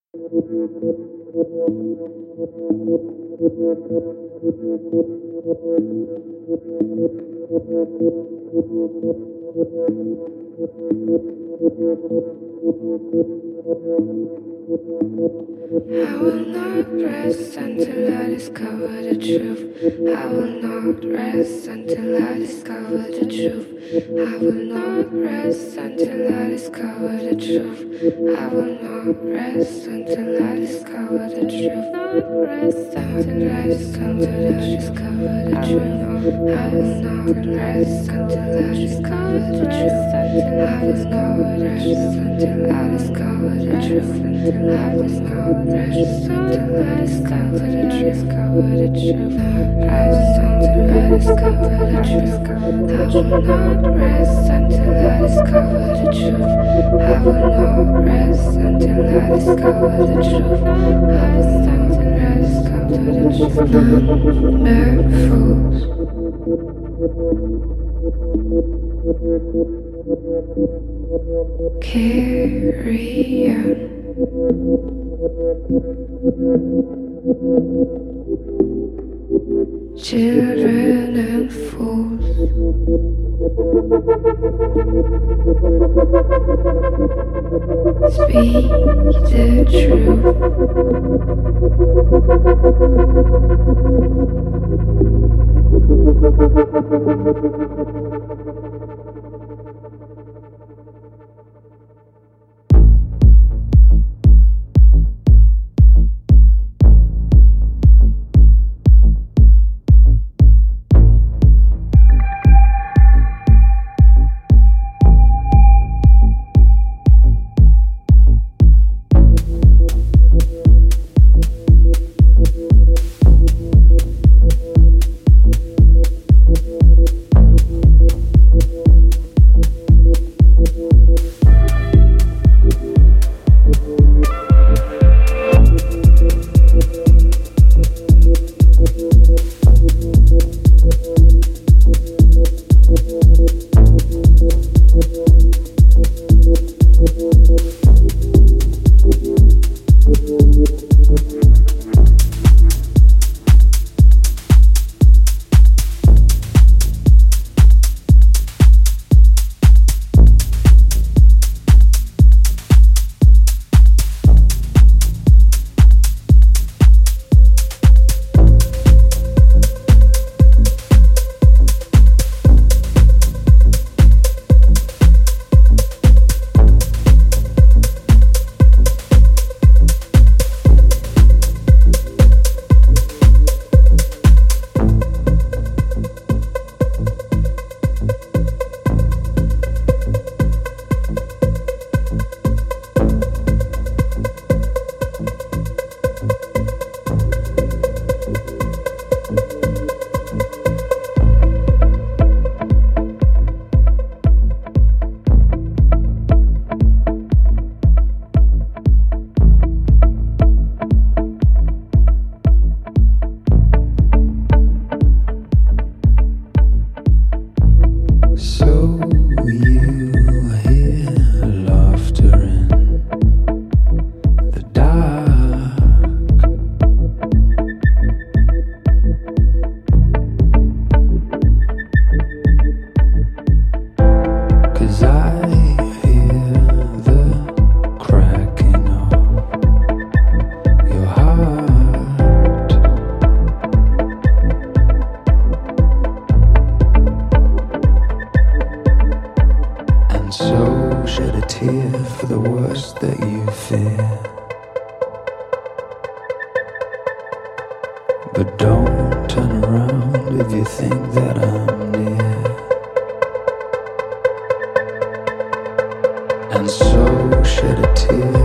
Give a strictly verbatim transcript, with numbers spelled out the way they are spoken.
I will not rest until I discover the truth. I will not rest until I discover the truth. I will not rest until I discover the truth. I will not rest until I discover the truth. Not rest until I discover the discover the truth. I will not rest until I discover the truth. Until I discover the truth. Until I discover the truth. Until I discover the truth. Until I discover the truth. Discover the truth. Rest until I discover the truth. I will not rest until I discover the truth. I will not rest until I discover the truth. Rest until I discover the truth. Nerd fools. Carry on. Children and fools. Speak the truth. But don't turn around if you think that I'm near. And so shed a tear